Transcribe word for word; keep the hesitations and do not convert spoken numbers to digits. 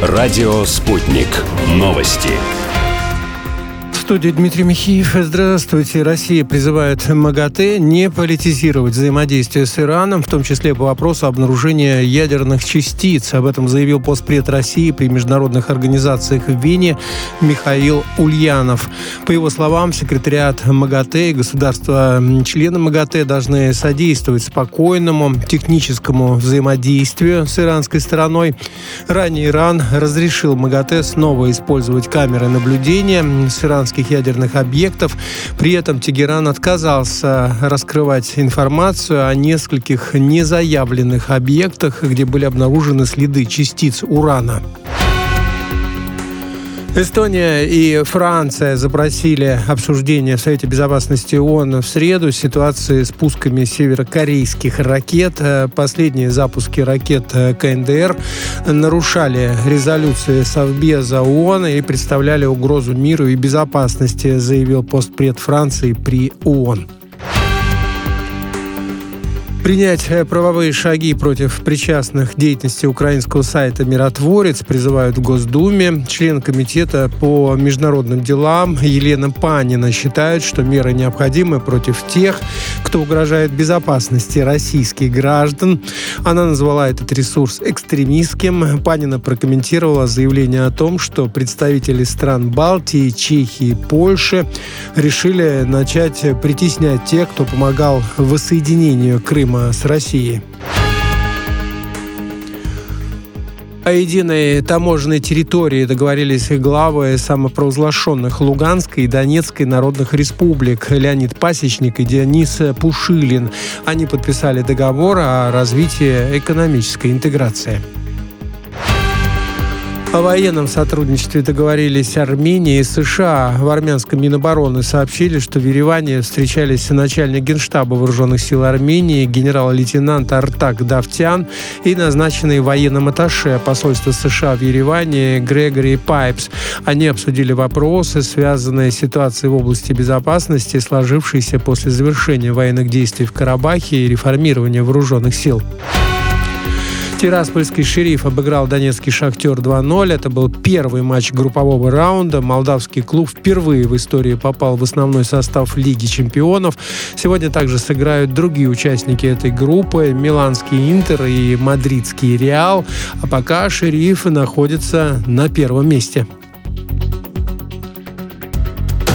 Радио «Спутник». Новости. В студии Дмитрий Михеев. Здравствуйте. Россия призывает МАГАТЭ не политизировать взаимодействие с Ираном, в том числе по вопросу обнаружения ядерных частиц. Об этом заявил постпред России при международных организациях в Вене Михаил Ульянов. По его словам, секретариат МАГАТЭ и государства-члены МАГАТЭ должны содействовать спокойному техническому взаимодействию с иранской стороной. Ранее Иран разрешил МАГАТЭ снова использовать камеры наблюдения с иранских ядерных объектов. При этом Тегеран отказался раскрывать информацию о нескольких незаявленных объектах, где были обнаружены следы частиц урана. Эстония и Франция запросили обсуждение в Совете Безопасности ООН в среду ситуации с пусками северокорейских ракет. Последние запуски ракет КНДР нарушали резолюции Совбеза ООН и представляли угрозу миру и безопасности, заявил постпред Франции при ООН. Принять правовые шаги против причастных к деятельности украинского сайта «Миротворец» призывают в Госдуме. Член комитета по международным делам Елена Панина считает, что меры необходимы против тех, кто угрожает безопасности российских граждан. Она назвала этот ресурс экстремистским. Панина прокомментировала заявление о том, что представители стран Балтии, Чехии и Польши решили начать притеснять тех, кто помогал воссоединению Крыма с Россией. О единой таможенной территории договорились главы самопровозглашенных Луганской и Донецкой народных республик Леонид Пасечник и Денис Пушилин. Они подписали договор о развитии экономической интеграции. О военном сотрудничестве договорились Армения и США. В армянском Минобороны сообщили, что в Ереване встречались начальник Генштаба вооруженных сил Армении генерал-лейтенант Артак Давтян и назначенный военным атташе посольства США в Ереване Грегори Пайпс. Они обсудили вопросы, связанные с ситуацией в области безопасности, сложившейся после завершения военных действий в Карабахе и реформирования вооруженных сил. Тираспольский «Шериф» обыграл донецкий «Шахтер» два ноль. Это был первый матч группового раунда. Молдавский клуб впервые в истории попал в основной состав Лиги чемпионов. Сегодня также сыграют другие участники этой группы: миланский «Интер» и мадридский «Реал». А пока «Шериф» находится на первом месте.